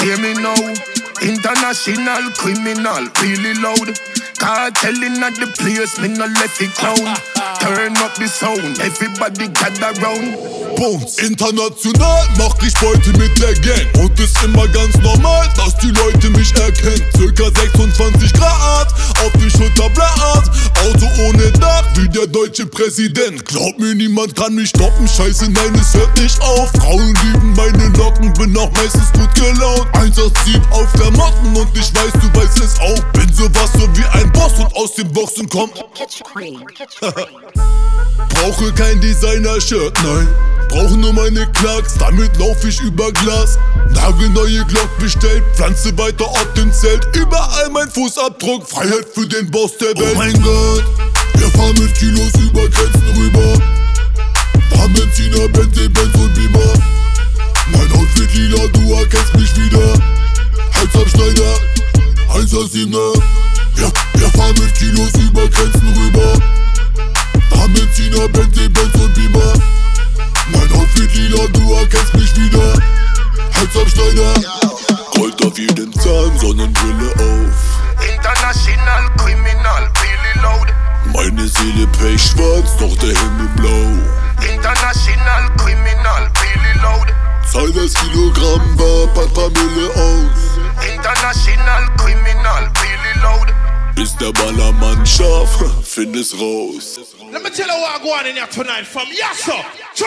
Hear me now, international criminal, really loud. Cartelling at the place, me no left it clown. Turn up the sound, everybody gather round. Bums, international mach ich Beute mit der Gang. Und ist immer ganz normal, dass die Leute mich erkennen. Circa 26 Grad, auf die Schulter Blatt. Auto ohne Dach, wie der deutsche Präsident. Glaub mir, niemand kann mich stoppen, scheiße, nein, es hört nicht auf. Frauen lieben meine Locken, bin auch meistens gut gelaunt. 187 auf der Motten und ich weiß, du weißt es auch. Bin sowas so wie ein Boss und aus dem Boxen komm. Brauche kein Designer-Shirt, nein. Brauche nur meine Clarks, damit lauf ich über Glas. Nagelneue Glock bestellt, pflanze weiter auf dem Zelt. Überall mein Fußabdruck, Freiheit für den Boss der Welt. Oh mein Gott, wir fahren mit Kilos über Grenzen rüber. Fahren Benziner, Benz und Beamer. Mein Outfit lila, du erkennst mich wieder. Halsabschneider, 187er. Wir fahren mit Kilos über Grenzen rüber. Fahren Benziner, Benz und Beamer. Mein Outfit lila, du erkennst mich wieder. Halsabschneider, Gold auf jeden Zahn, Sonnenbrille auf. International criminal, really loud. Meine Seele pechschwarz, doch der Himmel blau. International criminal, really loud. Zahl das Kilogramm bar, pack paar Mille aus. International criminal, really loud. Bis der Ballermann scharf, find es raus. Let me tell you what I go on in here tonight from Yassa.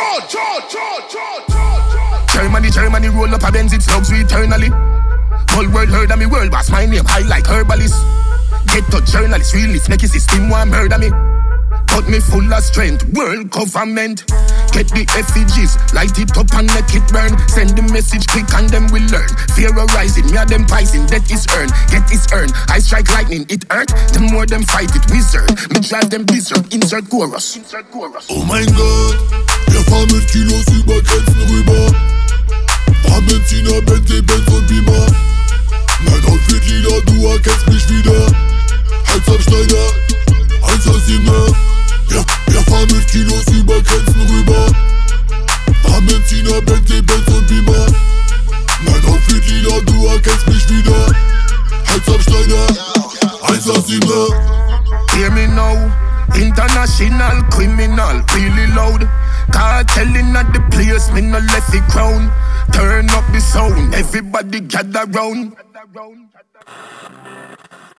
Germany roll up a Benz, it slugs eternally. Whole world heard of me, world boss, my name high like herbalist. Get to journalists, real if necky system want murder me. But me full of strength, world government. Get the effigies, light it up and let it burn. Send the message quick and them will learn. Fear arising, me a them pricing, that is earned. Get is earned, I strike lightning, it hurt. The more them fight it, wizard. Me drive them blizzard, insert chorus. Oh mein Gott, wir fahren mit Kilos über Grenzen rüber. Fahren Benziner, Benz und Beamer. Mein Outfit lila, du erkennst mich wieder. Halsabschneider, 187er. Wir fahren mit Kilos über Grenzen rüber. Fahren Benziner, Benz und Beamer. Mein Outfit lila, du erkennst mich wieder. Halsabschneider, 187er. Hear me now, international criminal, really loud. Cartelling at the place, me no left it crown. Turn up the sound, everybody gather round.